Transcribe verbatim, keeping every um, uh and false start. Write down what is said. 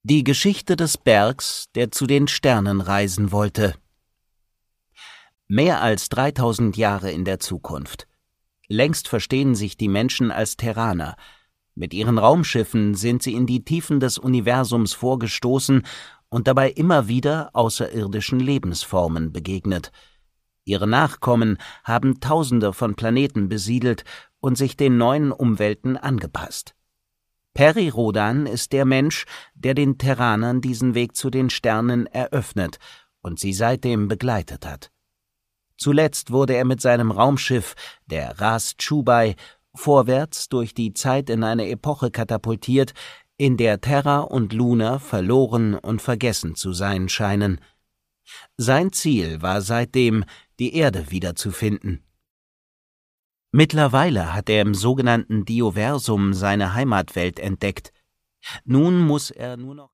Die Geschichte des Bergs, der zu den Sternen reisen wollte. Mehr als dreitausend Jahre in der Zukunft. Längst verstehen sich die Menschen als Terraner. Mit ihren Raumschiffen sind sie in die Tiefen des Universums vorgestoßen und dabei immer wieder außerirdischen Lebensformen begegnet. Ihre Nachkommen haben Tausende von Planeten besiedelt und sich den neuen Umwelten angepasst. Peri Rodan ist der Mensch, der den Terranern diesen Weg zu den Sternen eröffnet und sie seitdem begleitet hat. Zuletzt wurde er mit seinem Raumschiff, der Ras Chubai, vorwärts durch die Zeit in eine Epoche katapultiert, in der Terra und Luna verloren und vergessen zu sein scheinen. Sein Ziel war seitdem, die Erde wiederzufinden. Mittlerweile hat er im sogenannten Dioversum seine Heimatwelt entdeckt. Nun muss er nur noch